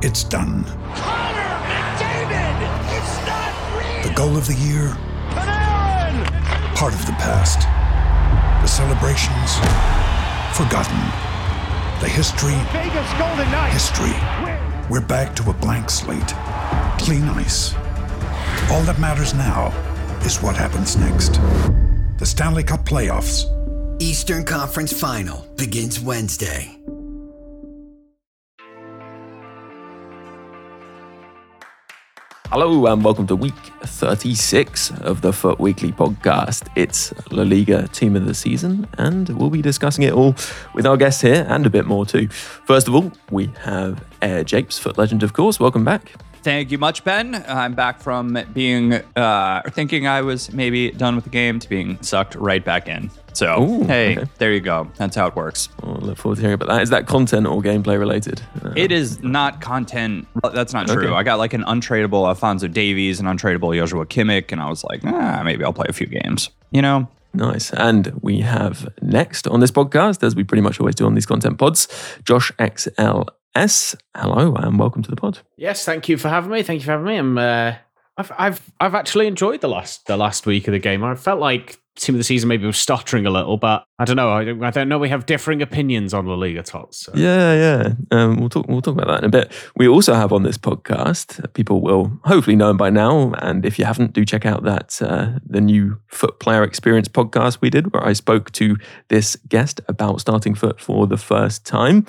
It's done. Connor McDavid! It's not real! The goal of the year, Panarin! part of the past. The celebrations, forgotten. The history, Vegas Golden Knights! history. We're back to a blank slate. Clean ice. All that matters now is what happens next. The Stanley Cup playoffs. Eastern Conference Final begins Wednesday. Hello and welcome to week 36 of the Foot Weekly podcast. It's La Liga Team of the Season and we'll be discussing it all with our guests here and a bit more too. First of all, we have Air Japes, Foot Legend of course. Welcome back. Thank you much, Ben. I'm back from being thinking I was maybe done with the game to being sucked right back in. So, Ooh, hey, okay. There you go. That's how it works. Well, look forward to hearing about that. Is that content or gameplay related? It is not content. That's not true. Okay. I got like an untradeable Alphonso Davies, an untradeable Joshua Kimmich, and I was like, maybe I'll play a few games, you know? Nice. And we have next on this podcast, as we pretty much always do on these content pods, Josh XLS. Hello and welcome to the pod. Yes, thank you for having me. I've actually enjoyed the last week of the game. I felt like Team of the Season maybe was stuttering a little, but I don't know. I don't know. We have differing opinions on La Liga Tots. So. Yeah. We'll talk about that in a bit. We also have on this podcast, people will hopefully know him by now, and if you haven't, do check out that the new Foot Player Experience podcast we did, where I spoke to this guest about starting foot for the first time.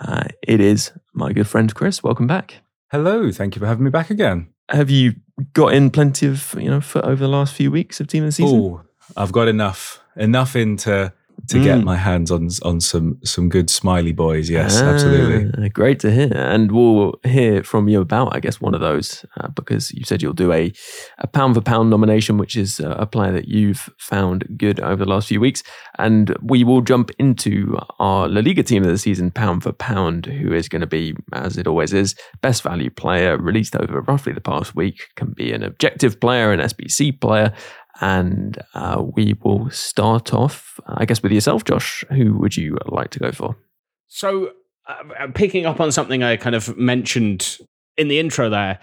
It is my good friend Chris. Welcome back. Hello, thank you for having me back again. Have you got in plenty of foot over the last few weeks of Team of the Season? Oh, I've got enough in to get my hands on some good smiley boys. Yes, absolutely. Great to hear. And we'll hear from you about, I guess, one of those, because you said you'll do a pound for pound nomination, which is a player that you've found good over the last few weeks. And we will jump into our La Liga Team of the Season, pound for pound, who is going to be, as it always is, best value player released over roughly the past week, can be an objective player, an SBC player. And we will start off, I guess, with yourself, Josh. Who would you like to go for? So, picking up on something I kind of mentioned in the intro there,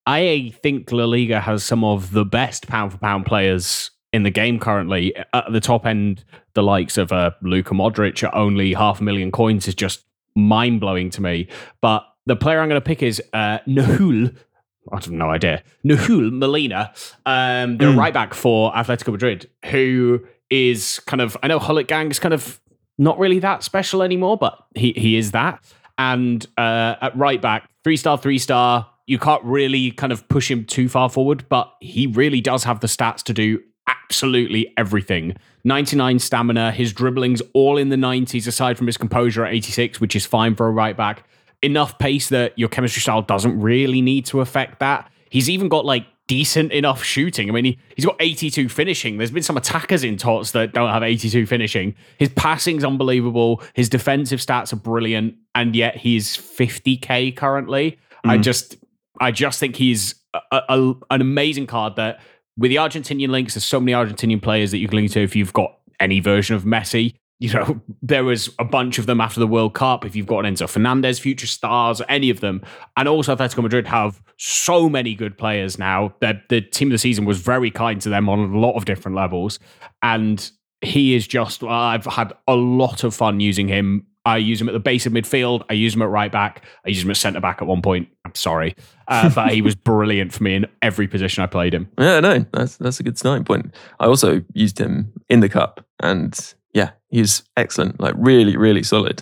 I think La Liga has some of the best pound-for-pound players in the game currently. At the top end, the likes of Luka Modric at only 500,000 coins is just mind-blowing to me. But the player I'm going to pick is Nahul. I have no idea. Nahul Molina, the right back for Atletico Madrid, who is kind of, I know Hullet Gang's kind of not really that special anymore, but he is that. And at right back, 3-star, you can't really kind of push him too far forward, but he really does have the stats to do absolutely everything. 99 stamina, his dribbling's all in the 90s, aside from his composure at 86, which is fine for a right back. Enough pace that your chemistry style doesn't really need to affect that. He's even got like decent enough shooting. I mean, he's got 82 finishing. There's been some attackers in Tots that don't have 82 finishing. His passing's unbelievable. His defensive stats are brilliant. And yet he's 50k currently. I just think he's an amazing card that with the Argentinian links, there's so many Argentinian players that you can link to if you've got any version of Messi. There was a bunch of them after the World Cup. If you've got Enzo Fernandez, future stars, any of them. And also Atletico Madrid have so many good players now. The Team of the Season was very kind to them on a lot of different levels. And he is just, I've had a lot of fun using him. I use him at the base of midfield. I use him at right back. I use him at centre back at one point. I'm sorry. But he was brilliant for me in every position I played him. Yeah, no, that's a good starting point. I also used him in the cup and yeah, he's excellent, like really, really solid.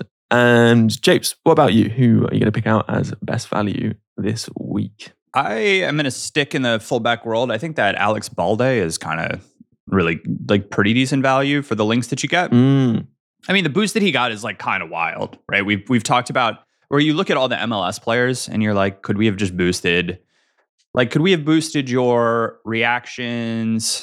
And Japes, what about you? Who are you going to pick out as best value this week? I am going to stick in the fullback world. I think that Alex Balde is kind of really like pretty decent value for the links that you get. I mean, the boost that he got is like kind of wild, right? We've talked about where you look at all the MLS players and you're like, could we have just boosted? Like, could we have boosted your reactions?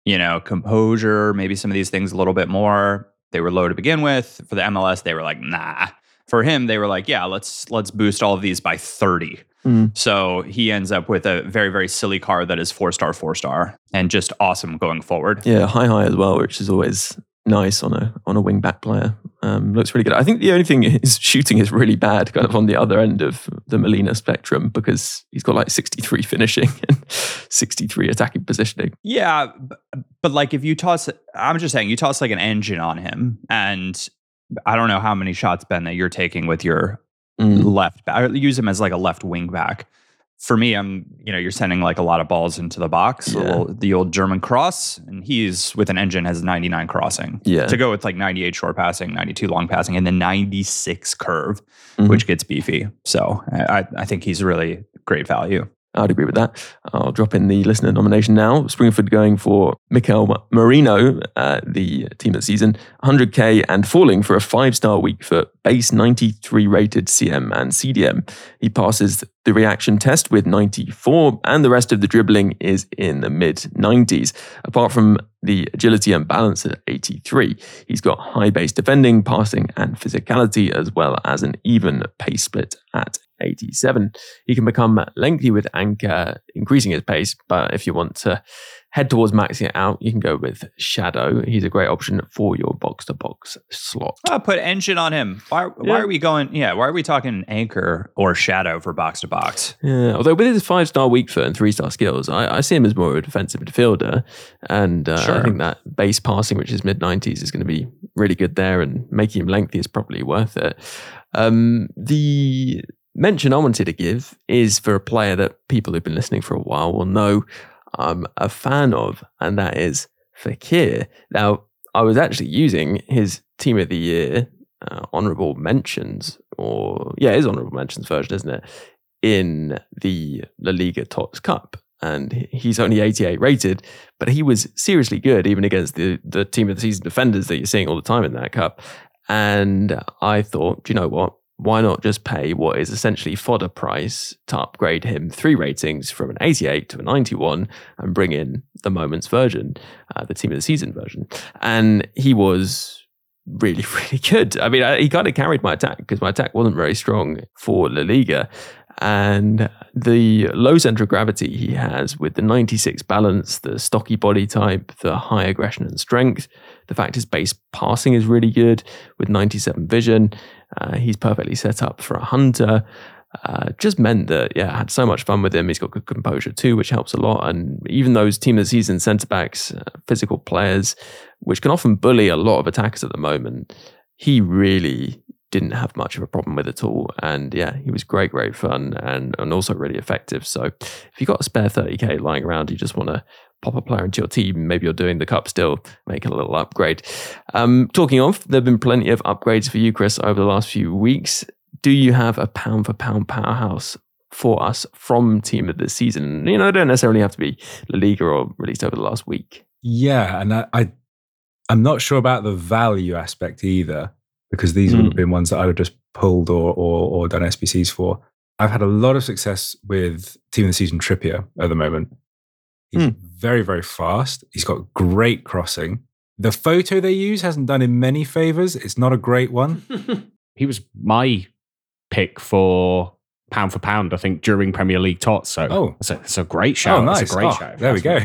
Composure, maybe some of these things a little bit more. They were low to begin with. For the MLS, they were like, nah. For him, they were like, yeah, let's boost all of these by 30. So he ends up with a very, very silly card that is 4-star, and just awesome going forward. Yeah, high as well, which is always nice on a wing back player. Looks really good. I think the only thing is shooting is really bad, kind of on the other end of the Molina spectrum, because he's got like 63 finishing and 63 attacking positioning. Yeah, but like if you toss, I'm just saying, you toss like an engine on him, and I don't know how many shots, Ben, that you're taking with your left back. Use him as like a left wing back. For me, you're sending like a lot of balls into the box, the old German cross, and he's with an engine has 99 crossing. Yeah. To go with like 98 short passing, 92 long passing, and then 96 curve, which gets beefy. So I think he's really great value. I'd agree with that. I'll drop in the listener nomination now. Springford going for Mikel Marino, the team of the season, 100k and falling for a 5-star week for base 93 rated CM and CDM. He passes the reaction test with 94, and the rest of the dribbling is in the mid-90s. Apart from the agility and balance at 83, he's got high base defending, passing, and physicality, as well as an even pace split at 87. He can become lengthy with anchor, increasing his pace, but if you want to head towards maxing it out, you can go with Shadow. He's a great option for your box-to-box slot. I'll put engine on him. Why are we going? Yeah, why are we talking anchor or Shadow for box-to-box? Yeah, although with his 5-star weak foot and 3-star skills, I see him as more of a defensive midfielder, and Sure. I think that base passing, which is mid-90s, is going to be really good there, and making him lengthy is probably worth it. The mention I wanted to give is for a player that people who've been listening for a while will know I'm a fan of, and that is Fekir. Now, I was actually using his Team of the Year honourable mentions, his honourable mentions version, isn't it, in the La Liga Tots Cup. And he's only 88 rated, but he was seriously good, even against the Team of the Season defenders that you're seeing all the time in that cup. And I thought, do you know what? Why not just pay what is essentially fodder price to upgrade him 3 ratings from an 88 to a 91 and bring in the Moments version, the Team of the Season version. And he was really, really good. I mean, he kind of carried my attack because my attack wasn't very strong for La Liga. And the low center of gravity he has with the 96 balance, the stocky body type, the high aggression and strength, the fact his base passing is really good with 97 vision. He's perfectly set up for a hunter. Just meant that, I had so much fun with him. He's got good composure too, which helps a lot. And even those Team of the Season centre-backs, physical players, which can often bully a lot of attackers at the moment, he really didn't have much of a problem with at all. And he was great fun and also really effective. So if you've got a spare 30k lying around, you just want to pop a player into your team, maybe you're doing the cup still, make a little upgrade. Talking of, there have been plenty of upgrades for you, Chris, over the last few weeks. Do you have a pound for pound powerhouse for us from Team of the Season? They don't necessarily have to be La Liga or released over the last week. Yeah, and I'm not sure about the value aspect either, because these would have been ones that I would just pulled or done SBCs for. I've had a lot of success with Team of the Season Trippier at the moment. He's very, very fast. He's got great crossing. The photo they use hasn't done him many favors. It's not a great one. He was my pick for pound, I think, during Premier League Tots. So it's a great shout. Oh, nice. It's a great shout. There we go.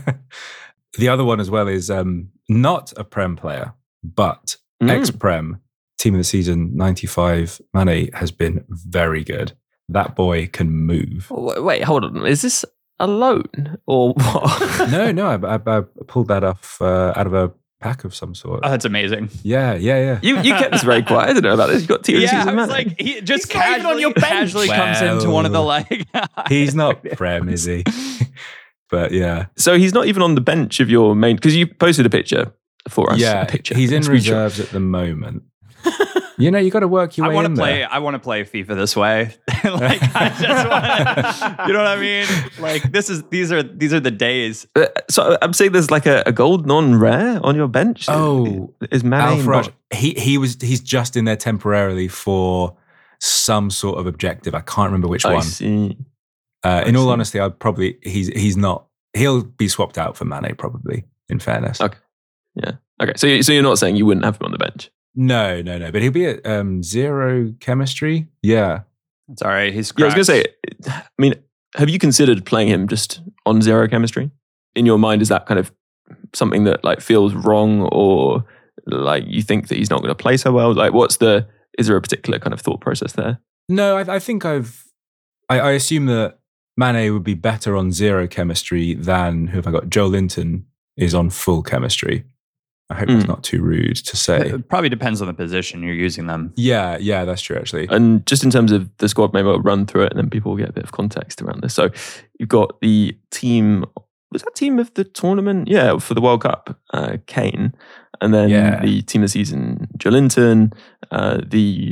The other one as well is not a Prem player, but ex-Prem, Team of the Season 95, Mane has been very good. That boy can move. Wait, hold on. Is this a loan or what? No, I pulled that off out of a pack of some sort. Oh, that's amazing. Yeah. You kept this very quiet. I didn't know about this. You got Team of the Season. I was like, he just casually, on your bench. casually comes into one of the He's not Prem, is he? But yeah. So he's not even on the bench of your main, because you posted a picture for us. Yeah, a picture. He's in reserves at the moment. You got to work your way in there. I want to play FIFA this way. I just want to, you know what I mean? Like these are the days. So I'm saying there's like a gold non-rare on your bench. Oh, is Mane? Alfaraj, he's just in there temporarily for some sort of objective. I can't remember which one. I see. In all honesty, he's not. He'll be swapped out for Mane probably. In fairness. Okay. Yeah. Okay. So you're not saying you wouldn't have him on the bench? No. But he'll be at 0 chemistry. Yeah. It's all right. He's I was going to say, I mean, have you considered playing him just on 0 chemistry? In your mind, is that kind of something that like feels wrong, or like you think that he's not going to play so well? Like, is there a particular kind of thought process there? No, I think I assume that Mane would be better on zero chemistry than who have I got? Joe Linton is on full chemistry. I hope that's not too rude to say. It probably depends on the position you're using them. Yeah, that's true actually. And just in terms of the squad, maybe I'll run through it and then people will get a bit of context around this. So you've got the team, was that team of the tournament? Yeah, for the World Cup, Kane. And then the team of the season, Joe Linton, the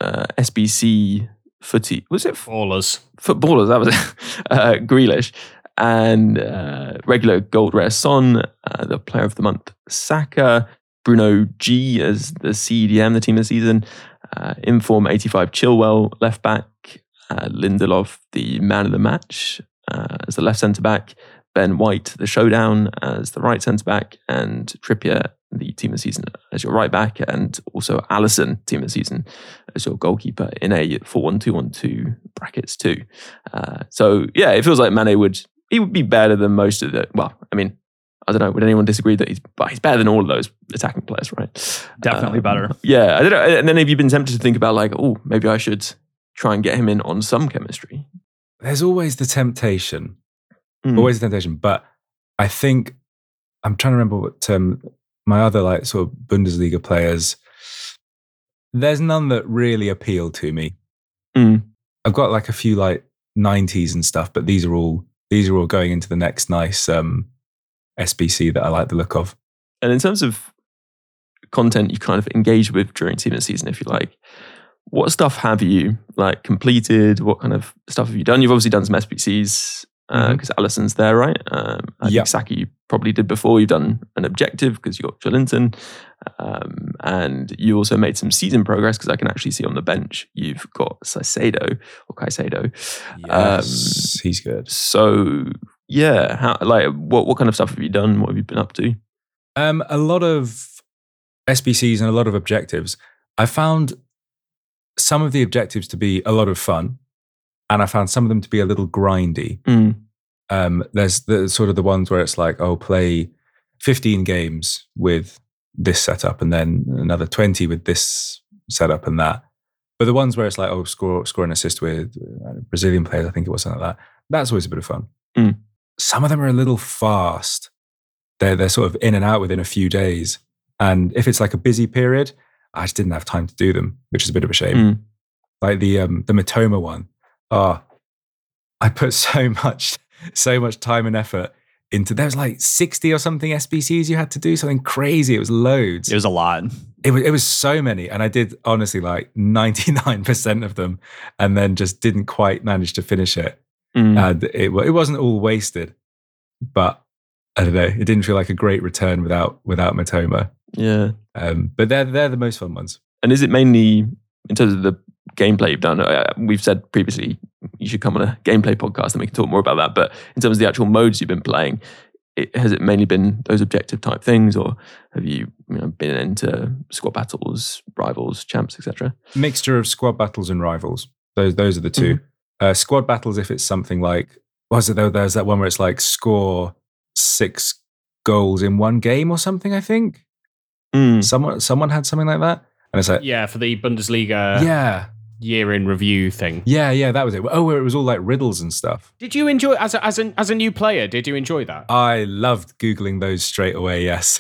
SBC footy, was it? Footballers, that was it. Grealish. And regular gold rare Son, the player of the month Saka, Bruno G as the CDM, the team of the season, Inform 85 Chilwell, left back, Lindelof, the man of the match as the left centre back, Ben White, the showdown as the right centre back, and Trippier, the team of the season as your right back, and also Alisson, team of the season as your goalkeeper in a 4-1-2-1-2 brackets too. So yeah, it feels like Mane would be better than most of the. Well, I mean, I don't know. Would anyone disagree that he's better than all of those attacking players, right? Definitely better. Yeah, I don't know. And then have you been tempted to think about like, oh, maybe I should try and get him in on some chemistry? There's always the temptation. Always the temptation. But I think I'm trying to remember what my other like sort of Bundesliga players. There's none that really appeal to me. I've got like a few like 90s and stuff, but these are all going into the next nice SBC that I like the look of. And in terms of content you kind of engage with during team of the season, if you like, what stuff have you like completed? What kind of stuff have you done? You've obviously done some SBCs because Alisson's there, right? I think Saka you probably did before. You've done an objective because you got Joe Linton, and you also made some season progress because I can actually see on the bench you've got Caicedo. Yes, he's good. So yeah, what kind of stuff have you done? What have you been up to? A lot of SBCs and a lot of objectives. I found some of the objectives to be a lot of fun, and I found some of them to be a little grindy. There's the sort of the ones where it's like, oh, play 15 games with this setup and then another 20 with this setup and that. But the ones where it's like, oh, score an assist with Brazilian players, I think it was something like that. That's always a bit of fun. Some of them are a little fast. They're sort of in and out within a few days. And if it's like a busy period, I just didn't have time to do them, which is a bit of a shame. Like the Matoma one. Oh, I put so much time and effort into. There was like 60 or something SBCs you had to do, something crazy. It was loads. It was a lot. It was so many, and I did honestly like 99% of them, and then just didn't quite manage to finish it. And it wasn't all wasted, but I don't know. It didn't feel like a great return without Matoma. Yeah. But they're the most fun ones. And is it mainly in terms of the gameplay you've done? We've said previously you should come on a gameplay podcast and we can talk more about that. But in terms of the actual modes you've been playing, has it mainly been those objective type things, or have you been into squad battles, rivals, champs, etc.? Mixture of squad battles and rivals. Those are the two. Squad battles, if it's something like, there's that one where it's like score 6 goals in one game or something, I think. Someone had something like that. And it's like, for the Bundesliga year in review thing. Yeah, that was it. Oh, where it was all like riddles and stuff. Did you enjoy as a new player? Did you enjoy that? I loved Googling those straight away. Yes.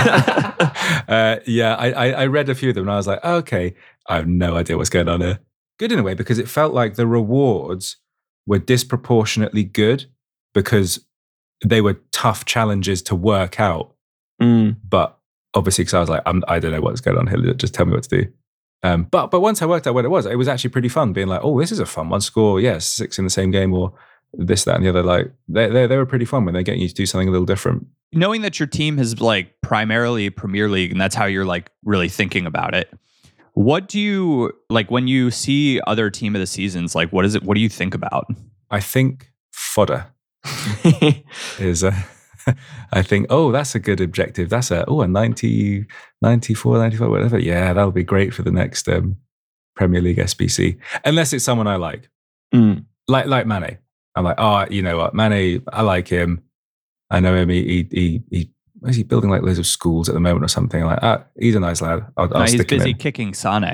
I read a few of them and I was like, okay, I have no idea what's going on here. Good in a way because it felt like the rewards were disproportionately good because they were tough challenges to work out. But obviously, because I was like, I don't know what's going on here. Just tell me what to do. But once I worked out what it was actually pretty fun. Being like, oh, this is a fun one. Score, 6 in the same game, or this, that, and the other. Like they were pretty fun when they're getting you to do something a little different. Knowing that your team is like primarily Premier League, and that's how you're like really thinking about it. What do you like when you see other team of the seasons? Like, what is it? What do you think about? I think fodder is I think, that's a good objective. That's a 90, 94, 95, whatever. Yeah, that'll be great for the next Premier League SBC. Unless it's someone I like. Like Mane. I'm like, you know what? Mane, I like him. I know him. He is he building like loads of schools at the moment or something? Like, he's a nice lad. I'll he's stick him busy in. kicking Sane.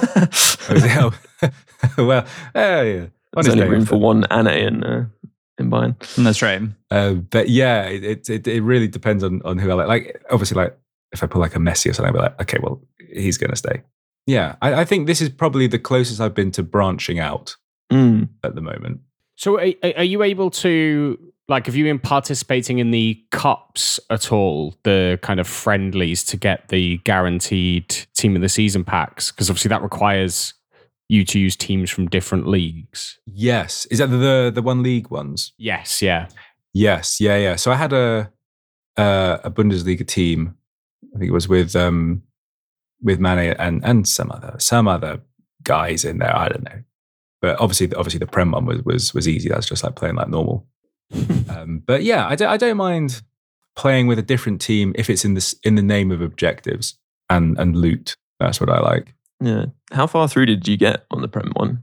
Well, yeah. There's only room for one Ane in Bayern. That's right. But yeah, it really depends on who I like. Like, obviously, like if I pull like a Messi or something, I'll be like, okay, well, he's going to stay. Yeah, I think this is probably the closest I've been to branching out at the moment. So are you able to, like, have you been participating in the cups at all, the kind of friendlies to get the guaranteed team of the season packs? Because obviously that requires you to use teams from different leagues. Yes. Is that the one league ones? Yes, yeah. Yes, yeah. So I had a Bundesliga team. I think it was with Mane and some other guys in there. I don't know. But obviously the Prem one was easy. That's just like playing like normal. But yeah, I don't mind playing with a different team if it's in the name of objectives and loot. That's what I like. Yeah. How far through did you get on the Prem one?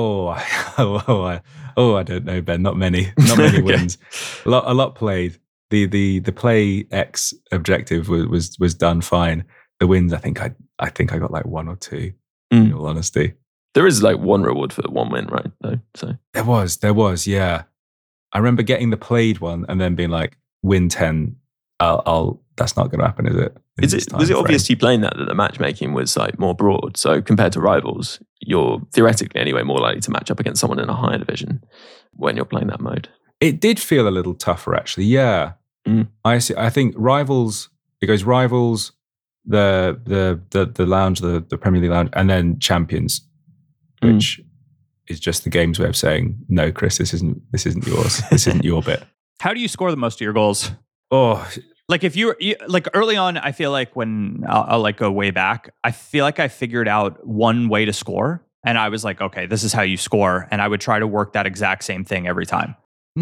I don't know, Ben. Not many okay. wins. A lot played. The play X objective was done fine. The wins, I think I got like one or two. In all honesty, there is like one reward for one win, right? So there was, yeah. I remember getting the played one and then being like, win 10. I'll. That's not going to happen, is it? Was it obvious to you playing that the matchmaking was like more broad? So compared to rivals, you're theoretically anyway more likely to match up against someone in a higher division when you're playing that mode. It did feel a little tougher, actually. Yeah, I see. I think rivals. It goes rivals, the lounge, the Premier League lounge, and then champions, which is just the game's way of saying no, Chris. This isn't yours. This isn't your bit. How do you score the most of your goals? Oh. Like if you like early on, I feel like when I'll like go way back, I feel like I figured out one way to score, and I was like, okay, this is how you score, and I would try to work that exact same thing every time.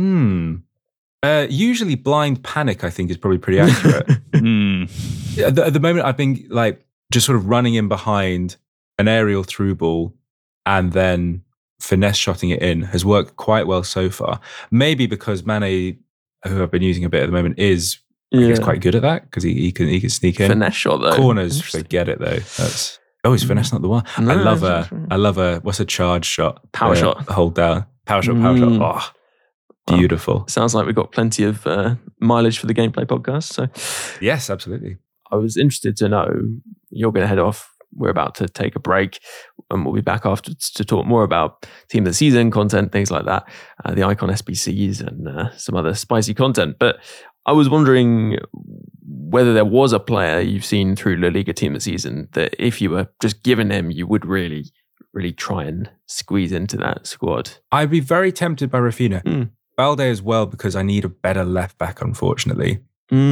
Usually, blind panic, I think, is probably pretty accurate. At the moment, I've been like just sort of running in behind an aerial through ball, and then finesse shotting it in has worked quite well so far. Maybe because Mane, who I've been using a bit at the moment, is. He's quite good at that because he can sneak in. Finesse shot though. Corners, forget it though. That's is finesse not the one? No, I love a what's a charge shot? Power shot. Hold down. Power shot. Oh, beautiful. Sounds like we've got plenty of mileage for the gameplay podcast. So yes, absolutely. I was interested to know, you're going to head off. We're about to take a break and we'll be back afterwards to talk more about team of the season content, things like that, the Icon SBCs and some other spicy content. But I was wondering whether there was a player you've seen through La Liga team of the season that if you were just given him, you would really, really try and squeeze into that squad. I'd be very tempted by Rafinha. Balde as well, because I need a better left back, unfortunately.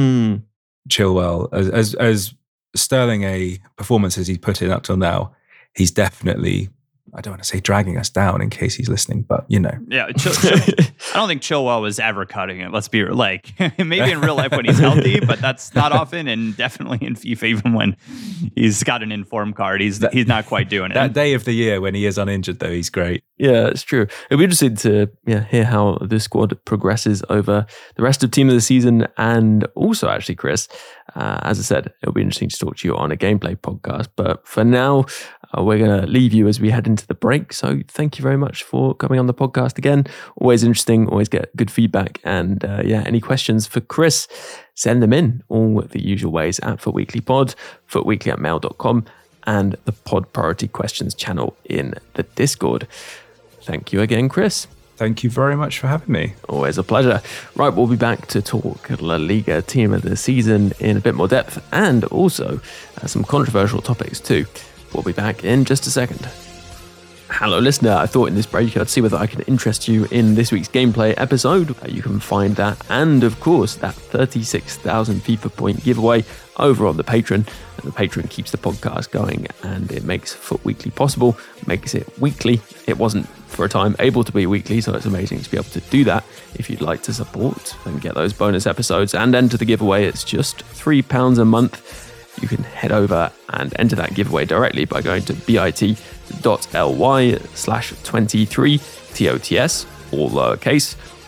Chilwell, as sterling a performance as he's put in up till now, he's definitely, I don't want to say dragging us down in case he's listening, but you know. Yeah, I don't think Chilwell was ever cutting it. Let's be like, maybe in real life when he's healthy, but that's not often, and definitely in FIFA even when he's got an informed card, he's not quite doing it. That day of the year when he is uninjured, though, he's great. Yeah, it's true. It'll be interesting to hear how this squad progresses over the rest of team of the season, and also actually, Chris, as I said, it'll be interesting to talk to you on a gameplay podcast. But for now, we're going to leave you as we head into the break. So thank you very much for coming on the podcast again. Always interesting, always get good feedback. And any questions for Chris, send them in all the usual ways at FootWeeklyPod, footweekly@mail.com, and the Pod Priority Questions channel in the Discord. Thank you again, Chris. Thank you very much for having me. Always a pleasure. Right, we'll be back to talk La Liga team of the season in a bit more depth and also some controversial topics too. We'll be back in just a second. Hello, listener. I thought in this break I'd see whether I can interest you in this week's gameplay episode. You can find that and, of course, that 36,000 FIFA point giveaway over on the Patreon. And the Patreon keeps the podcast going and it makes Foot Weekly possible, makes it weekly. It wasn't for a time able to be weekly, so it's amazing to be able to do that. If you'd like to support and get those bonus episodes and enter the giveaway, it's just £3 a month. You can head over and enter that giveaway directly by going to bit.ly/23TOTS, all lowercase,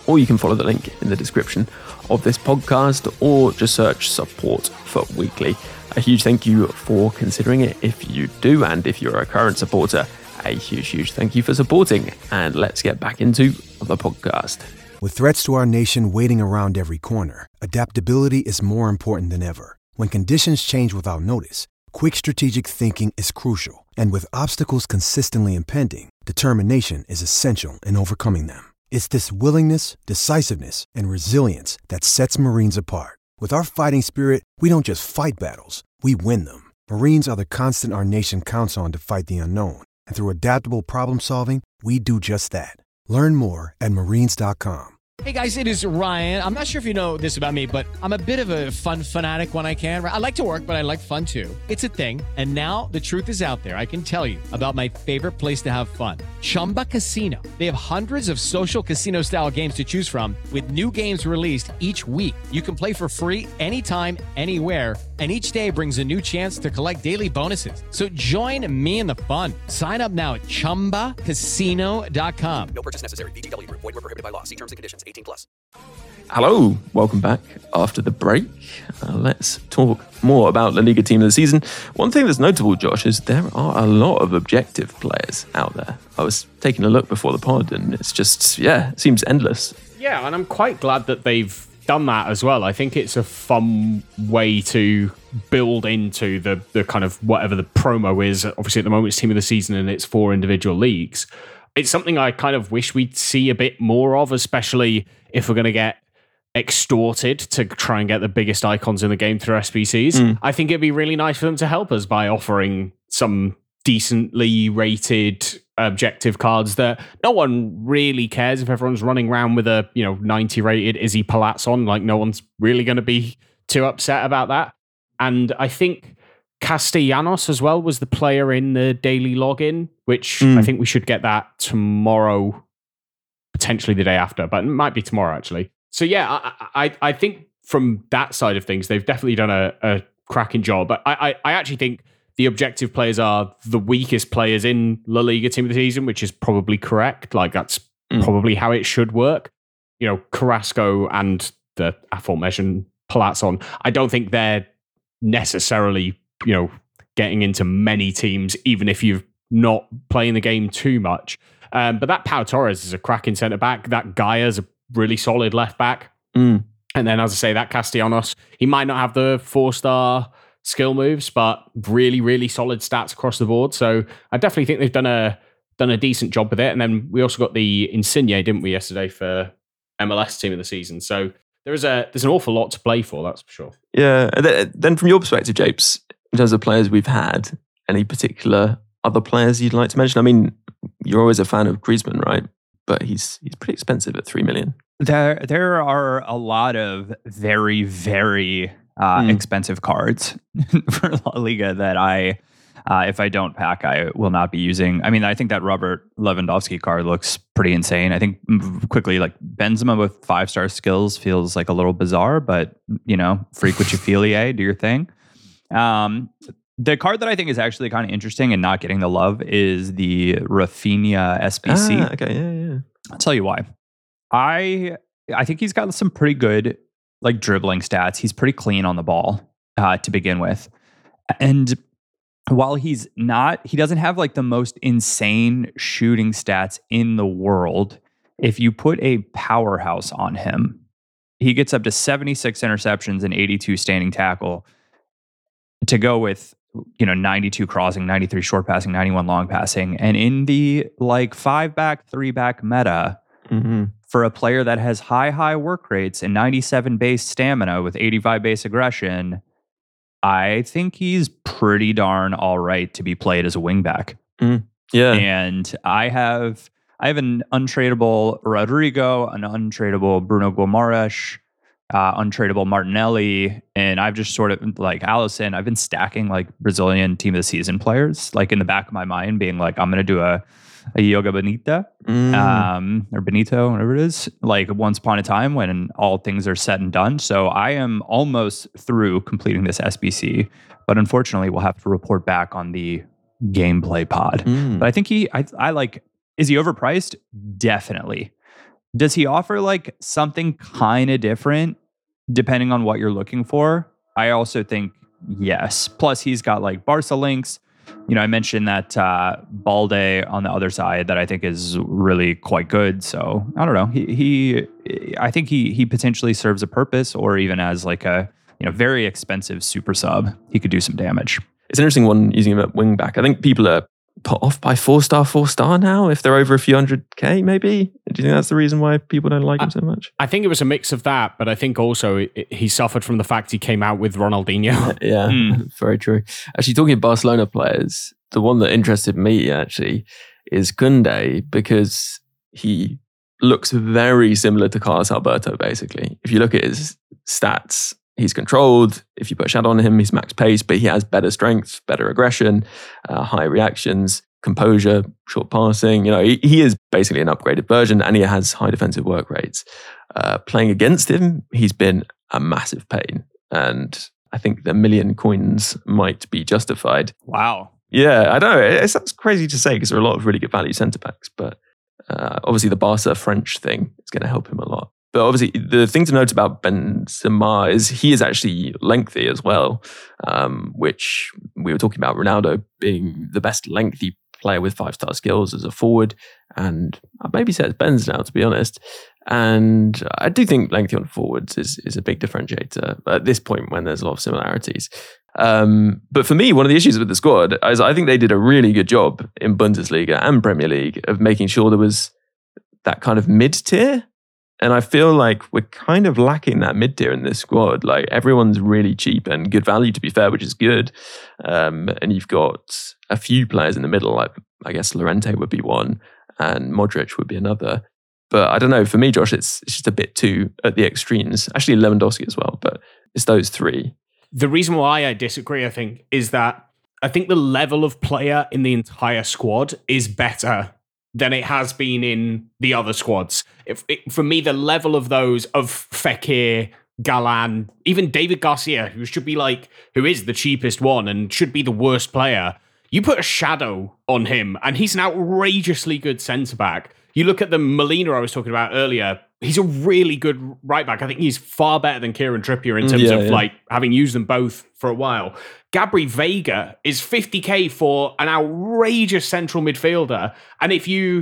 or you can follow the link in the description of this podcast, or just search Support FUT Weekly. A huge thank you for considering it if you do, and if you're a current supporter, a huge thank you for supporting. And let's get back into the podcast. With threats to our nation waiting around every corner, adaptability is more important than ever. When conditions change without notice, quick strategic thinking is crucial. And with obstacles consistently impending, determination is essential in overcoming them. It's this willingness, decisiveness, and resilience that sets Marines apart. With our fighting spirit, we don't just fight battles, we win them. Marines are the constant our nation counts on to fight the unknown. And through adaptable problem solving, we do just that. Learn more at marines.com. Hey guys, it is Ryan. I'm not sure if you know this about me, but I'm a bit of a fun fanatic when I can. I like to work, but I like fun too. It's a thing. And now the truth is out there. I can tell you about my favorite place to have fun. Chumba Casino. They have hundreds of social casino style games to choose from with new games released each week. You can play for free anytime, anywhere. And each day brings a new chance to collect daily bonuses. So join me in the fun. Sign up now at ChumbaCasino.com. No purchase necessary. VGW Group. Void where prohibited by law. See terms and conditions. 18+. Hello, welcome back after the break. Let's talk more about La Liga Team of the Season. One thing that's notable, Josh, is there are a lot of objective players out there. I was taking a look before the pod and it's just, it seems endless. Yeah, and I'm quite glad that they've done that as well. I think it's a fun way to build into the kind of whatever the promo is. Obviously, at the moment, it's Team of the Season and it's 4 individual leagues. It's something I kind of wish we'd see a bit more of, especially if we're going to get extorted to try and get the biggest icons in the game through SBCs. I think it'd be really nice for them to help us by offering some decently rated objective cards that no one really cares if everyone's running around with a 90 rated Izzy Palazzo on. Like, no one's really going to be too upset about that. And I think Castellanos as well was the player in the daily login, which I think we should get that tomorrow, potentially the day after, but it might be tomorrow actually. So yeah, I think from that side of things, they've definitely done a cracking job. But I actually think the objective players are the weakest players in La Liga Team of the Season, which is probably correct. Like, that's probably how it should work. Carrasco and the aforementioned Palazzo, I don't think they're necessarily getting into many teams, even if you're not playing the game too much. But that Pau Torres is a cracking centre back. That Gaia's a really solid left back. And then, as I say, that Castellanos, he might not have the 4-star skill moves, but really, really solid stats across the board. So I definitely think they've done a decent job with it. And then we also got the Insigne, didn't we, yesterday for MLS Team of the Season. So there's an awful lot to play for, that's for sure. Yeah. Then from your perspective, Japes, in terms of players we've had, any particular other players you'd like to mention? I mean, you're always a fan of Griezmann, right? But he's pretty expensive at 3 million. There are a lot of very, very expensive cards for La Liga that if I don't pack, I will not be using. I mean, I think that Robert Lewandowski card looks pretty insane. I think quickly, like Benzema with 5-star skills feels like a little bizarre, but freak what you feel, EA, do your thing. The card that I think is actually kind of interesting and not getting the love is the Rafinha SBC. Okay, yeah. I'll tell you why. I think he's got some pretty good like dribbling stats. He's pretty clean on the ball to begin with. And while he doesn't have like the most insane shooting stats in the world, if you put a powerhouse on him, he gets up to 76 interceptions and 82 standing tackle to go with 92 crossing, 93 short passing, 91 long passing. And in the like 5-back, 3-back meta, for a player that has high work rates and 97 base stamina with 85 base aggression, I think he's pretty darn all right to be played as a wingback. Yeah. And I have an untradeable Rodrigo, an untradeable Bruno Guimaraes, untradeable Martinelli, and I've just sort of like Alisson. I've been stacking like Brazilian Team of the Season players, like in the back of my mind, being like, I'm going to do a Yoga Bonita, or Benito, whatever it is, like once upon a time when all things are said and done. So I am almost through completing this SBC, but unfortunately we'll have to report back on the gameplay pod. But I think I like, is he overpriced? Definitely. Does he offer like something kind of different depending on what you're looking for? I also think yes. Plus, he's got like Barca links. I mentioned that Balde on the other side that I think is really quite good. So I don't know. I think he potentially serves a purpose, or even as like a very expensive super sub, he could do some damage. It's an interesting one using him at wing back. I think people are put off by 4-star now if they're over a few 100K maybe. Do you think that's the reason why people don't like him so much? I think it was a mix of that, but I think also he suffered from the fact he came out with Ronaldinho. Yeah, very true. Actually, talking of Barcelona players, the one that interested me actually is Koundé, because he looks very similar to Carlos Alberto, basically. If you look at his stats, he's controlled. If you put a shadow on him, he's max pace, but he has better strength, better aggression, high reactions, composure, short passing. He is basically an upgraded version, and he has high defensive work rates. Playing against him, he's been a massive pain, and I think the 1 million coins might be justified. Wow. Yeah, I know. It sounds crazy to say because there are a lot of really good value centre-backs, but obviously the Barca French thing is going to help him a lot. But obviously, the thing to note about Benzema is he is actually lengthy as well, which we were talking about Ronaldo being the best lengthy player with 5-star skills as a forward, and I'd maybe say it's Benz now, to be honest. And I do think lengthy on forwards is a big differentiator at this point when there's a lot of similarities. But for me, one of the issues with the squad is I think they did a really good job in Bundesliga and Premier League of making sure there was that kind of mid-tier. And I feel like we're kind of lacking that mid-tier in this squad. Like everyone's really cheap and good value, to be fair, which is good. And you've got a few players in the middle, like I guess Llorente would be one and Modric would be another. But I don't know, for me, Josh, it's just a bit too at the extremes. Actually, Lewandowski as well, but it's those three. The reason why I disagree, I think, is that I think the level of player in the entire squad is better than it has been in the other squads. For me, the level of those of Fekir, Galan, even David Garcia, who is the cheapest one and should be the worst player, you put a shadow on him and he's an outrageously good centre-back. You look at the Molina I was talking about earlier, he's a really good right-back. I think he's far better than Kieran Trippier in terms of like having used them both for a while. Gabri Veiga is 50k for an outrageous central midfielder. And if you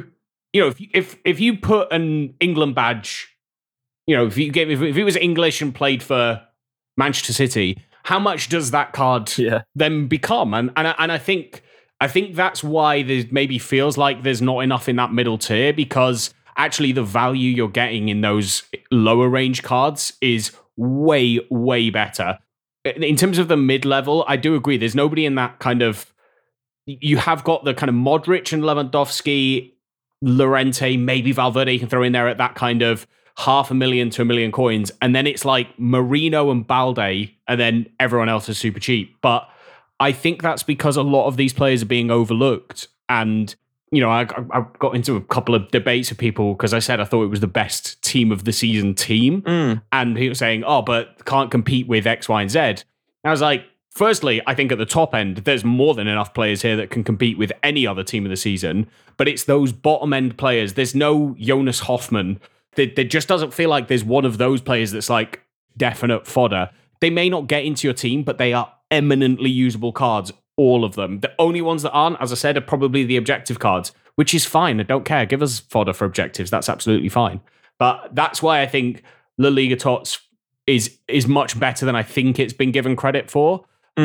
put an England badge, if he was English and played for Manchester City, how much does that card then become? And I think that's why there maybe feels like there's not enough in that middle tier, because actually the value you're getting in those lower range cards is way, way better. In terms of the mid-level, I do agree. There's nobody in that kind of... You have got the kind of Modric and Lewandowski, Llorente, maybe Valverde you can throw in there at that kind of 500,000 to 1 million coins. And then it's like Marino and Balde, and then everyone else is super cheap. But I think that's because a lot of these players are being overlooked. And, I got into a couple of debates with people because I said I thought it was the best team of the season team. And he was saying, but can't compete with X, Y, and Z. And I was like, firstly, I think at the top end, there's more than enough players here that can compete with any other team of the season. But it's those bottom end players. There's no Jonas Hoffman. There just doesn't feel like there's one of those players that's like definite fodder. They may not get into your team, but they are eminently usable cards, all of them. The only ones that aren't, as I said, are probably the objective cards, which is fine. I don't care. Give us fodder for objectives. That's absolutely fine. But that's why I think La Liga Tots is much better than I think it's been given credit for.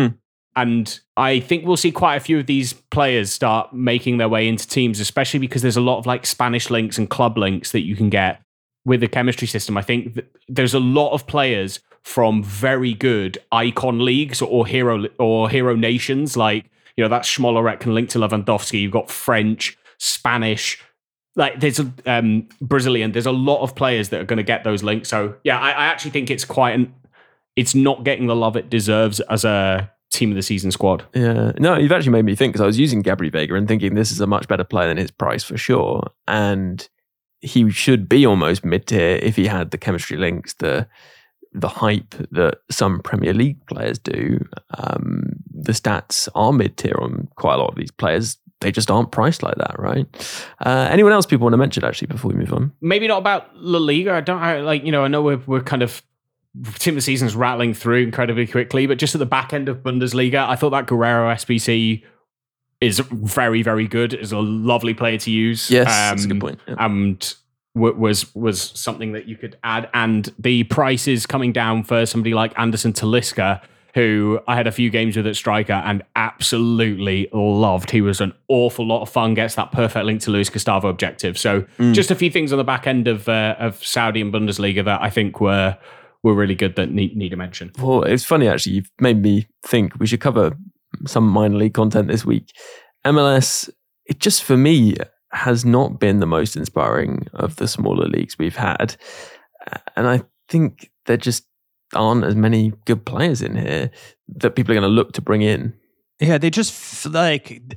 And I think we'll see quite a few of these players start making their way into teams, especially because there's a lot of like Spanish links and club links that you can get with the chemistry system. I think there's a lot of players from very good icon leagues or hero nations, like that Smolarek can link to Lewandowski. You've got French, Spanish, like there's Brazilian. There's a lot of players that are going to get those links. So yeah, I actually think it's it's not getting the love it deserves as a team of the season squad. Yeah, no, you've actually made me think, because I was using Gabri Veiga and thinking this is a much better player than his price for sure, and he should be almost mid-tier if he had the chemistry links, the hype that some Premier League players do. The stats are mid-tier on quite a lot of these players. they just aren't priced like that, right? Anyone else people want to mention actually before we move on? Maybe not about La Liga. I know we're kind of team of the season's rattling through incredibly quickly, but just at the back end of Bundesliga, I thought that Guerrero SBC is very, very good. Is a lovely player to use. Yes, that's a good point. Yeah. And was something that you could add. And the price is coming down for somebody like Anderson Talisca, who I had a few games with at striker and absolutely loved. He was an awful lot of fun, gets that perfect link to Luis Gustavo objective. So just a few things on the back end of Saudi and Bundesliga that I think were really good that need to mention. Well, it's funny actually. You've made me think we should cover some minor league content this week. MLS, it just for me has not been the most inspiring of the smaller leagues we've had. And I think there just aren't as many good players in here that people are going to look to bring in. Yeah, they just like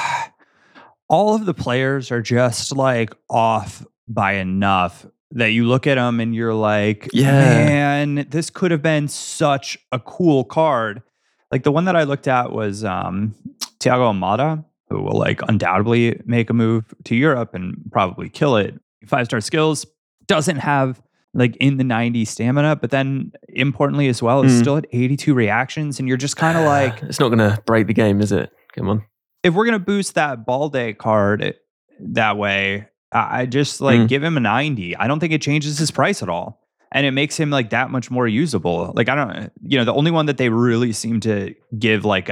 all of the players are just like off by enough that you look at them and you're like, man, this could have been such a cool card. Like the one that I looked at was Thiago Almada, who will like undoubtedly make a move to Europe and probably kill it. 5-star skills, doesn't have like in the 90 stamina, but then importantly as well, is still at 82 reactions. And you're just kind of like, it's not going to break the game, is it? Come on. If we're going to boost that Balde card that way, I just like give him a 90. I don't think it changes his price at all. And it makes him like that much more usable. Like, I don't, the only one that they really seem to give like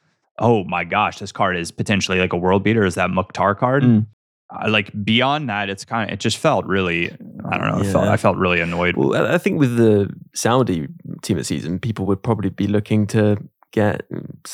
oh my gosh, this card is potentially like a world beater is that Mukhtar card. Like beyond that, it just felt really, I don't know, I felt really annoyed. Well, I think with the Saudi team of the season, people would probably be looking to get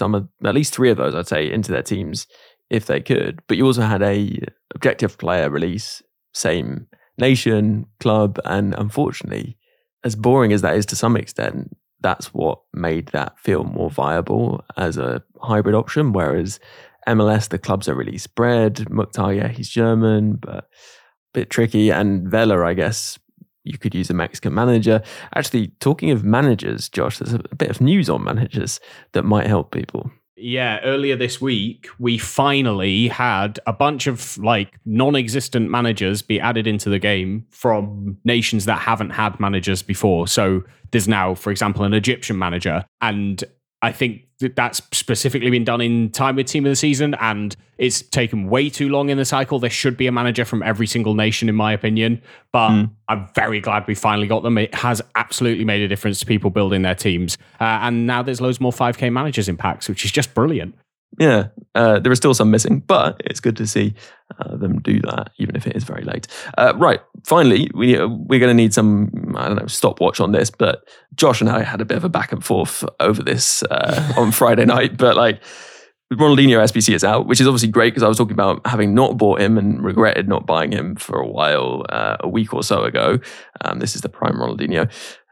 at least 3 of those, I'd say, into their teams if they could. But you also had a objective player release, same nation, club, and unfortunately, as boring as that is to some extent, that's what made that feel more viable as a hybrid option. Whereas MLS, the clubs are really spread. Mukhtar, he's German, but a bit tricky. And Vela, I guess, you could use a Mexican manager. Actually, talking of managers, Josh, there's a bit of news on managers that might help people. Yeah, earlier this week, we finally had a bunch of like non-existent managers be added into the game from nations that haven't had managers before. So there's now, for example, an Egyptian manager. And I think that's specifically been done in time with team of the season, and it's taken way too long in the cycle. There should be a manager from every single nation, in my opinion, but I'm very glad we finally got them. It has absolutely made a difference to people building their teams. And now there's loads more 5K managers in packs, which is just brilliant. Yeah, there are still some missing, but it's good to see them do that, even if it is very late. Right, finally, we're going to need some, stopwatch on this, but Josh and I had a bit of a back and forth over this on Friday night, but like, Ronaldinho SBC is out, which is obviously great because I was talking about having not bought him and regretted not buying him for a while, a week or so ago. This is the prime Ronaldinho.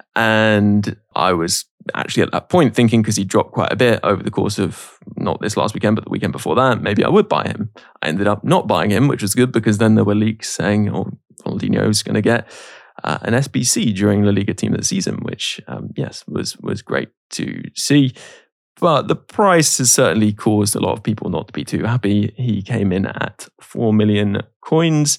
And I was actually at that point thinking, because he dropped quite a bit over the course of not this last weekend, but the weekend before that, maybe I would buy him. I ended up not buying him, which was good because then there were leaks saying, Ronaldinho is going to get an SBC during La Liga team of the season, which, was great to see. But the price has certainly caused a lot of people not to be too happy. He came in at 4 million coins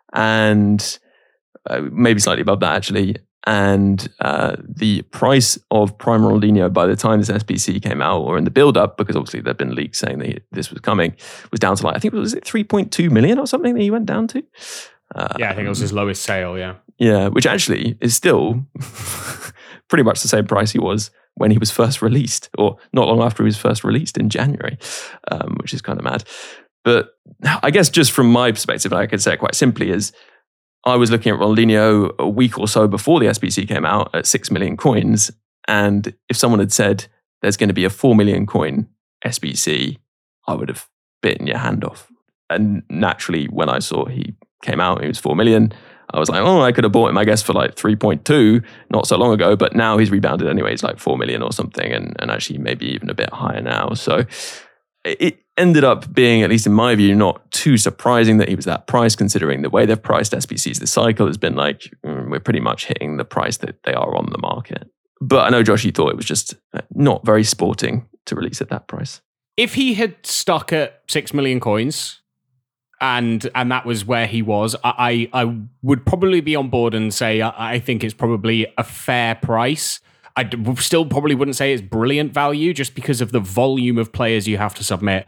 and maybe slightly above that, actually. And the price of Prime Ronaldinho by the time this SBC came out, or in the build-up, because obviously there'd been leaks saying that this was coming, was down to I think was it 3.2 million or something that he went down to? I think it was his lowest sale, yeah. Yeah, which actually is still pretty much the same price he was when he was first released, or not long after he was first released in January, which is kind of mad. But I guess just from my perspective, I could say it quite simply, is I was looking at Ronaldinho a week or so before the SBC came out at 6 million coins. And if someone had said there's going to be a 4 million coin SBC, I would have bitten your hand off. And naturally, when I saw he came out, he was 4 million. I was like, I could have bought him, I guess, for like 3.2 not so long ago. But now he's rebounded anyway. It's like 4 million or something. And actually maybe even a bit higher now. So it ended up being, at least in my view, not too surprising that he was that price, considering the way they've priced SBCs this cycle has been like, we're pretty much hitting the price that they are on the market. But I know, Josh, you thought it was just not very sporting to release at that price. if he had stuck at 6 million coins and that was where he was, I would probably be on board and say I think it's probably a fair price. I still probably wouldn't say it's brilliant value just because of the volume of players you have to submit.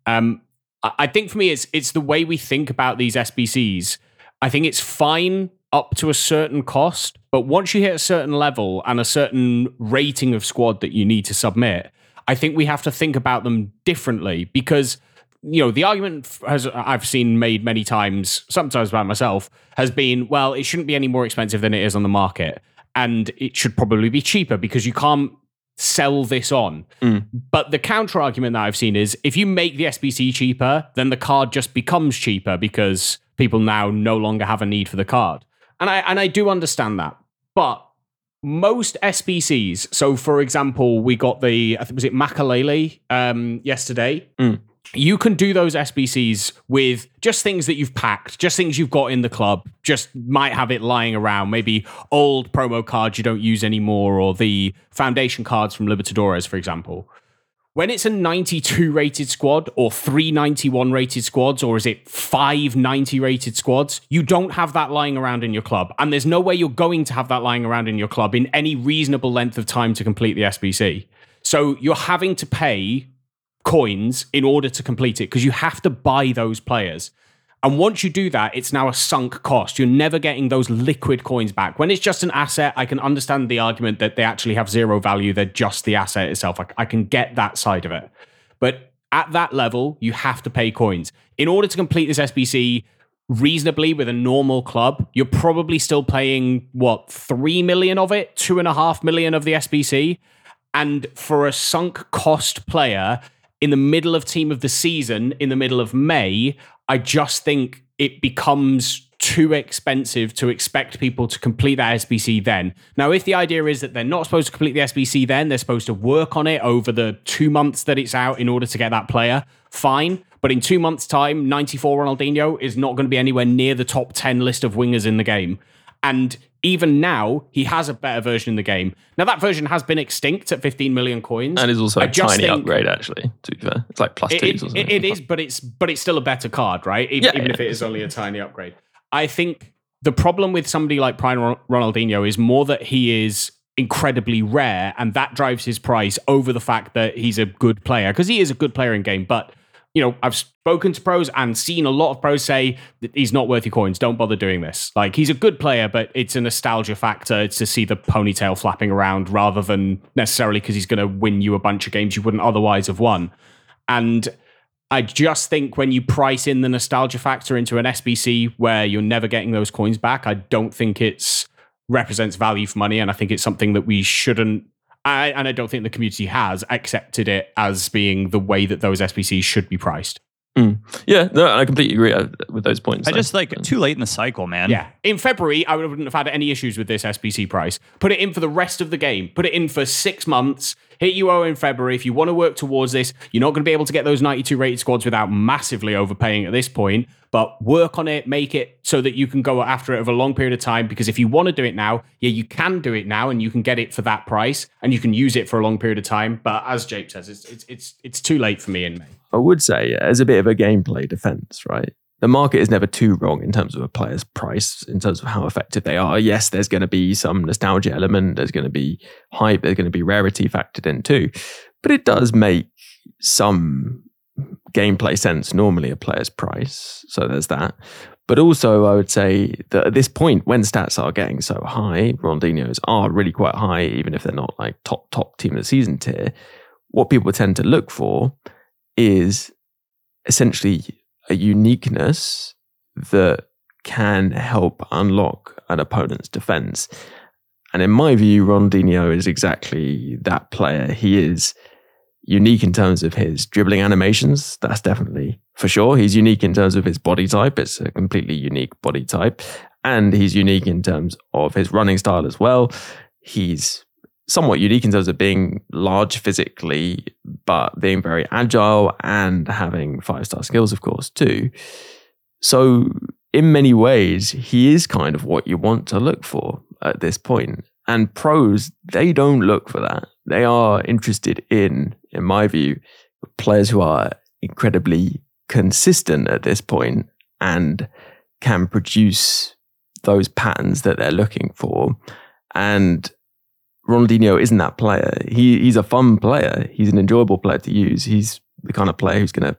I think for me, it's the way we think about these SBCs. I think it's fine up to a certain cost, but once you hit a certain level and a certain rating of squad that you need to submit, I think we have to think about them differently because, the argument I've seen made many times, sometimes by myself, has been, well, it shouldn't be any more expensive than it is on the market. And it should probably be cheaper because you can't sell this on. But the counter argument that I've seen is if you make the SBC cheaper, then the card just becomes cheaper because people now no longer have a need for the card. And I do understand that. But most SBCs, so for example, we got was it Makalele yesterday? You can do those SBCs with just things that you've packed, just things you've got in the club, just might have it lying around, maybe old promo cards you don't use anymore, or the foundation cards from Libertadores, for example. When it's a 92 rated squad or 391 rated squads, or is it 590 rated squads, you don't have that lying around in your club. And there's no way you're going to have that lying around in your club in any reasonable length of time to complete the SBC. So you're having to pay coins in order to complete it because you have to buy those players. And once you do that, it's now a sunk cost. You're never getting those liquid coins back. When it's just an asset, I can understand the argument that they actually have zero value. They're just the asset itself. I can get that side of it. But at that level, you have to pay coins. In order to complete this SBC reasonably with a normal club, you're probably still paying, 3 million of it? 2.5 million of the SBC? And for a sunk cost player in the middle of team of the season, in the middle of May, I just think it becomes too expensive to expect people to complete that SBC then. Now, if the idea is that they're not supposed to complete the SBC then, they're supposed to work on it over the 2 months that it's out in order to get that player, fine. But in 2 months' time, 94 Ronaldinho is not going to be anywhere near the top 10 list of wingers in the game. And even now, he has a better version in the game. Now, that version has been extinct at 15 million coins. And is also a tiny upgrade, actually, to be fair. It's like plus 2s or something. It is, but it's still a better card, right? Even if it is only a tiny upgrade. I think the problem with somebody like Prime Ronaldinho is more that he is incredibly rare, and that drives his price over the fact that he's a good player, because he is a good player in game, but I've spoken to pros and seen a lot of pros say that he's not worth your coins. Don't bother doing this. Like, he's a good player, but it's a nostalgia factor to see the ponytail flapping around rather than necessarily because he's going to win you a bunch of games you wouldn't otherwise have won. And I just think when you price in the nostalgia factor into an SBC where you're never getting those coins back, I don't think it represents value for money. And I think it's something that we shouldn't. And I don't think the community has accepted it as being the way that those SBCs should be priced. Yeah, no, I completely agree with those points. I just too late in the cycle, man. Yeah. In February, I wouldn't have had any issues with this SBC price. Put it in for the rest of the game. Put it in for 6 months. Hit UO in February. If you want to work towards this, you're not going to be able to get those 92 rated squads without massively overpaying at this point. But work on it, make it so that you can go after it over a long period of time. Because if you want to do it now, you can do it now, and you can get it for that price, and you can use it for a long period of time. But as Jape says, it's too late for me in May. I would say, as a bit of a gameplay defense, right? The market is never too wrong in terms of a player's price, in terms of how effective they are. Yes, there's going to be some nostalgia element, there's going to be hype, there's going to be rarity factored in too. But it does make some gameplay sense, normally a player's price. So there's that. But also, I would say that at this point, when stats are getting so high, Ronaldinho's are really quite high, even if they're not like top team of the season tier, what people tend to look for is essentially a uniqueness that can help unlock an opponent's defense. And in my view, Ronaldinho is exactly that player. He is unique in terms of his dribbling animations. That's definitely for sure. He's unique in terms of his body type. It's a completely unique body type. And he's unique in terms of his running style as well. He's somewhat unique in terms of being large physically, but being very agile and having 5-star skills, of course, too. So in many ways, he is kind of what you want to look for at this point. And pros, they don't look for that. They are interested in my view, players who are incredibly consistent at this point and can produce those patterns that they're looking for. And Ronaldinho isn't that player. He's a fun player. He's an enjoyable player to use. He's the kind of player who's going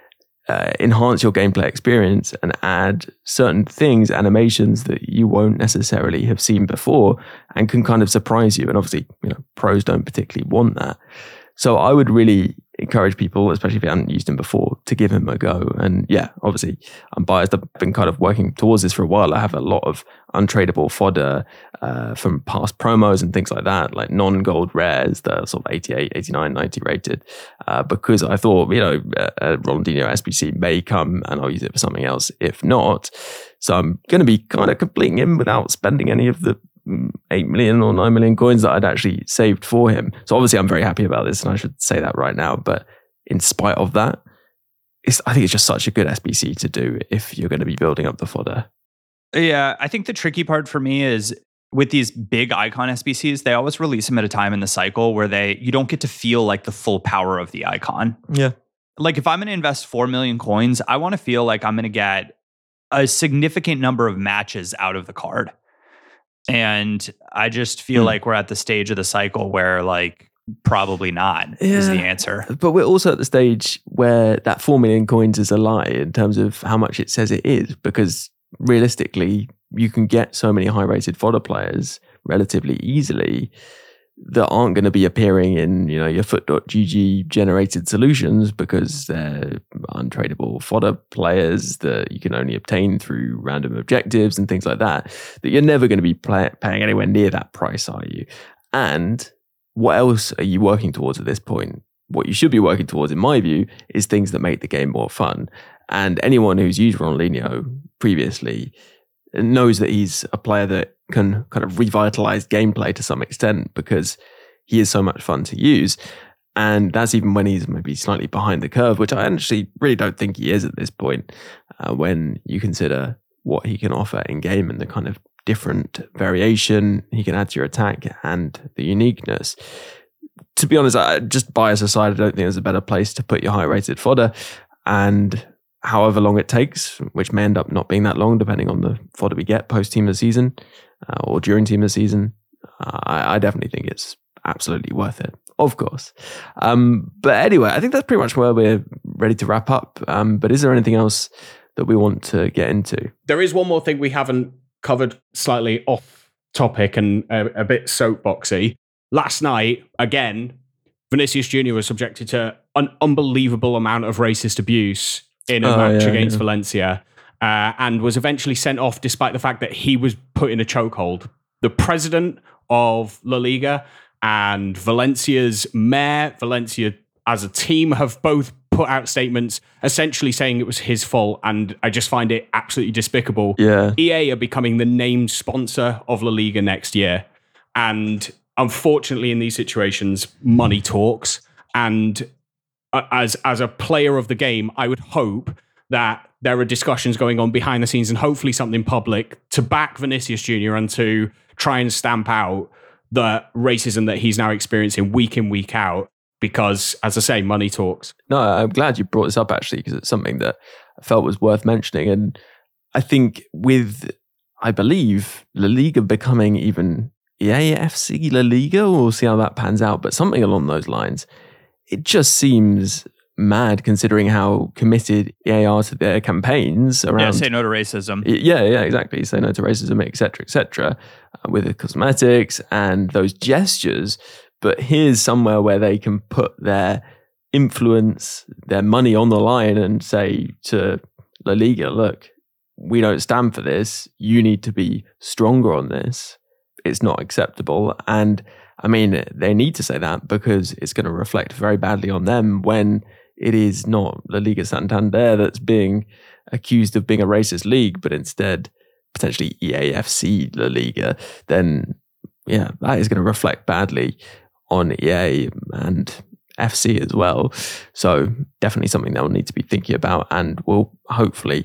to enhance your gameplay experience and add certain things, animations that you won't necessarily have seen before, and can kind of surprise you. And obviously, pros don't particularly want that. So I would really encourage people, especially if you haven't used him before, to give him a go. And yeah, obviously I'm biased. I've been kind of working towards this for a while. I have a lot of untradeable fodder from past promos and things like that, like non-gold rares that are sort of 88, 89, 90 rated, because I thought, a Ronaldinho SBC may come and I'll use it for something else if not. So I'm going to be kind of completing him without spending any of the 8 million or 9 million coins that I'd actually saved for him. So obviously I'm very happy about this, and I should say that right now. But in spite of that, I think it's just such a good SBC to do if you're going to be building up the fodder. Yeah, I think the tricky part for me is with these big icon SBCs, they always release them at a time in the cycle where you don't get to feel like the full power of the icon. Yeah. Like if I'm going to invest 4 million coins, I want to feel like I'm going to get a significant number of matches out of the card. And I just feel like we're at the stage of the cycle where probably not is the answer. But we're also at the stage where that 4 million coins is a lie in terms of how much it says it is, because realistically, you can get so many high-rated fodder players relatively easily that aren't going to be appearing in your foot.gg generated solutions, because they're untradeable fodder players that you can only obtain through random objectives and things like that you're never going to be paying anywhere near that price, are you? And what else are you working towards at this point? What you should be working towards, in my view, is things that make the game more fun. And anyone who's used Ronaldinho previously knows that he's a player that can kind of revitalize gameplay to some extent, because he is so much fun to use. And that's even when he's maybe slightly behind the curve, which I actually really don't think he is at this point, when you consider what he can offer in game and the kind of different variation he can add to your attack and the uniqueness. To be honest, just bias aside, I don't think there's a better place to put your high-rated fodder. And however long it takes, which may end up not being that long, depending on the fodder we get post-team of the season or during team of the season, I definitely think it's absolutely worth it, of course. But anyway, I think that's pretty much where we're ready to wrap up. But is there anything else that we want to get into? There is one more thing we haven't covered, slightly off topic and a bit soapboxy. Last night, again, Vinicius Jr. was subjected to an unbelievable amount of racist abuse in a match against Valencia, and was eventually sent off despite the fact that he was put in a chokehold. The president of La Liga and Valencia's mayor, Valencia as a team, have both put out statements essentially saying it was his fault, and I just find it absolutely despicable. Yeah. EA are becoming the named sponsor of La Liga next year, and unfortunately in these situations, money talks. And as a player of the game, I would hope that there are discussions going on behind the scenes and hopefully something public to back Vinicius Jr. and to try and stamp out the racism that he's now experiencing week in, week out, because, as I say, money talks. No, I'm glad you brought this up, actually, because it's something that I felt was worth mentioning. And I think with, I believe, La Liga becoming even EAFC La Liga, we'll see how that pans out, but something along those lines, it just seems mad considering how committed EA are to their campaigns around. Yeah, say no to racism. Yeah, exactly. Say no to racism, etc., with the cosmetics and those gestures. But here's somewhere where they can put their influence, their money on the line and say to La Liga, look, we don't stand for this. You need to be stronger on this. It's not acceptable. And I mean, they need to say that because it's going to reflect very badly on them when it is not La Liga Santander that's being accused of being a racist league, but instead potentially EAFC La Liga. Then, yeah, that is going to reflect badly on EA and FC as well. So definitely something they'll need to be thinking about and will hopefully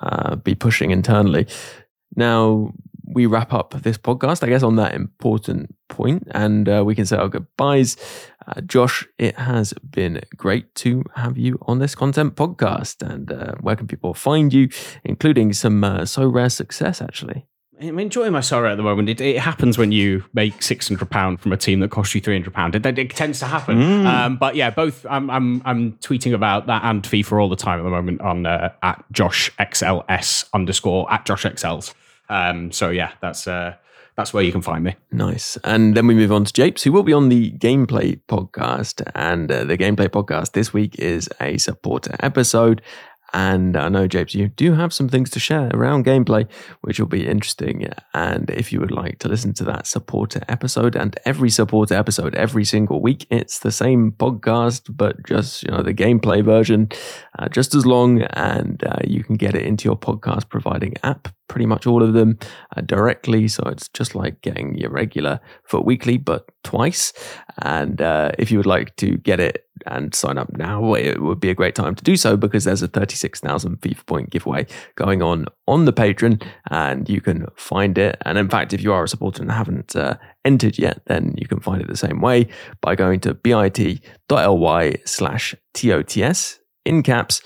be pushing internally. Now, we wrap up this podcast, I guess, on that important point, and we can say our goodbyes. Josh, it has been great to have you on this content podcast. And where can people find you, including some Sorare success, actually? I'm enjoying my Sorare at the moment. It happens when you make £600 from a team that costs you £300. It tends to happen. But yeah, both. I'm tweeting about that and FIFA all the time at the moment on at JoshXLS _ at JoshXLs. So yeah, that's where you can find me. Nice. And then we move on to Japes, who will be on the Gameplay podcast. And the Gameplay podcast this week is a supporter episode. And I know, Japes, you do have some things to share around gameplay, which will be interesting. And if you would like to listen to that supporter episode and every supporter episode every single week, it's the same podcast, but just, the gameplay version, just as long. And you can get it into your podcast providing app, pretty much all of them directly. So it's just like getting your regular FUT Weekly, but twice. And if you would like to get it and sign up now, it would be a great time to do so, because there's a 36,000 FIFA point giveaway going on the Patreon, and you can find it. And in fact, if you are a supporter and haven't entered yet, then you can find it the same way by going to bit.ly/TOTS in caps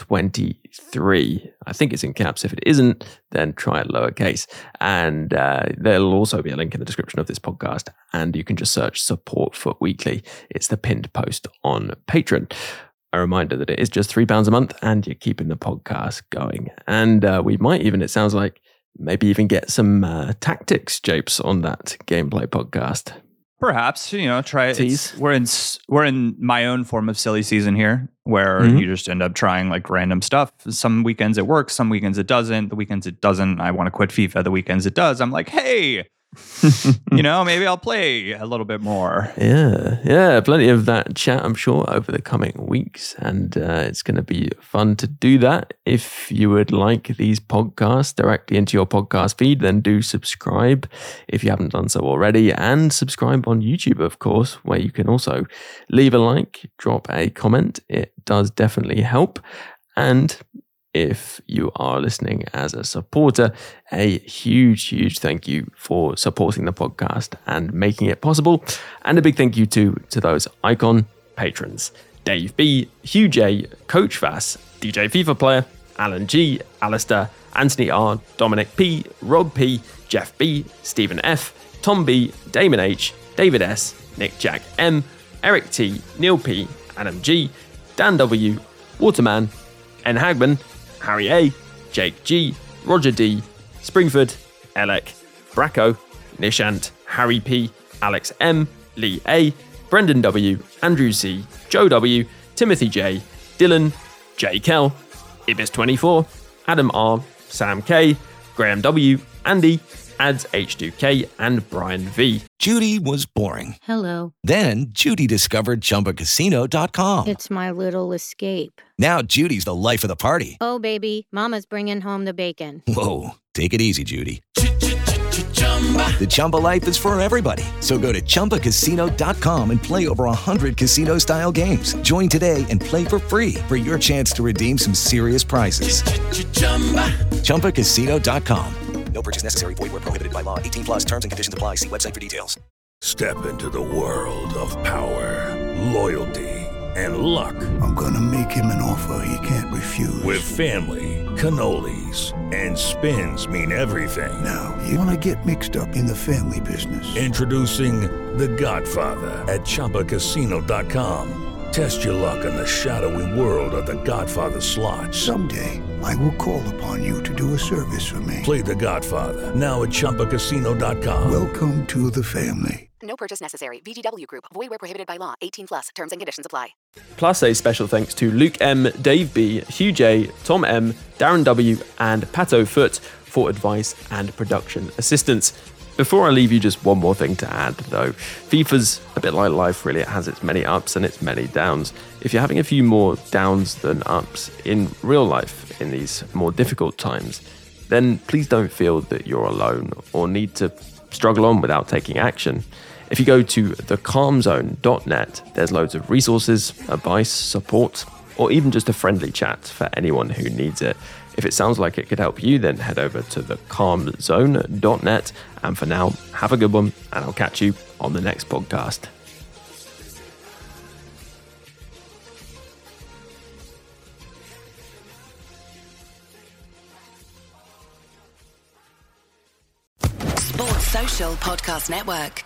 23. I think it's in caps. If it isn't, then try it lowercase. And there'll also be a link in the description of this podcast, and you can just search support FUT Weekly. It's the pinned post on Patreon. A reminder that it is just £3 a month, and you're keeping the podcast going. And we might even, it sounds like, maybe even get some tactics, Japes, on that gameplay podcast. Perhaps, try it. We're in my own form of silly season here, where you just end up trying like random stuff. Some weekends it works, some weekends it doesn't. The weekends it doesn't, I want to quit FIFA. The weekends it does, I'm like, hey, maybe I'll play a little bit more. Yeah, plenty of that chat, I'm sure, over the coming weeks, and it's going to be fun to do that. If you would like these podcasts directly into your podcast feed, then do subscribe if you haven't done so already, and subscribe on YouTube, of course, where you can also leave a like, drop a comment. It does definitely help. And if you are listening as a supporter, a huge thank you for supporting the podcast and making it possible. And a big thank you to those icon patrons: Dave B, Hugh J, Coach Vass, DJ FIFA Player, Alan G, Alistair, Anthony R, Dominic P, Rob P, Jeff B, Stephen F, Tom B, Damon H, David S, Nick Jack M, Eric T, Neil P, Adam G, Dan W, Waterman, N Hagman, Harry A, Jake G, Roger D, Springford, Elec, Bracco, Nishant, Harry P, Alex M, Lee A, Brendan W, Andrew C, Joe W, Timothy J, Dylan, J Kell, Ibis24, Adam R, Sam K, Graham W, Andy, Ads H2K, and Brian V. Judy was boring. Hello. Then Judy discovered ChumbaCasino.com. It's my little escape. Now Judy's the life of the party. Oh, baby, mama's bringing home the bacon. Whoa, take it easy, Judy. The Chumba life is for everybody. So go to ChumbaCasino.com and play over 100 casino-style games. Join today and play for free for your chance to redeem some serious prizes. ChumbaCasino.com. No purchase necessary. Void where prohibited by law. 18+ terms and conditions apply. See website for details. Step into the world of power, loyalty, and luck. I'm gonna make him an offer he can't refuse. With family, cannolis, and spins mean everything. Now, you wanna get mixed up in the family business. Introducing The Godfather at ChumbaCasino.com. Test your luck in the shadowy world of The Godfather slot. Someday, I will call upon you to do a service for me. Play The Godfather, now at ChumbaCasino.com. Welcome to the family. No purchase necessary. VGW Group. Void where prohibited by law. 18+. Terms and conditions apply. Plus a special thanks to Luke M, Dave B, Hugh J, Tom M, Darren W, and Pato Foot for advice and production assistance. Before I leave you, just one more thing to add, though. FIFA's a bit like life, really. It has its many ups and its many downs. If you're having a few more downs than ups in real life in these more difficult times, then please don't feel that you're alone or need to struggle on without taking action. If you go to thecalmzone.net, there's loads of resources, advice, support, or even just a friendly chat for anyone who needs it. If it sounds like it could help you, then head over to thecalmzone.net. And for now, have a good one, and I'll catch you on the next podcast. Sports Social Podcast Network.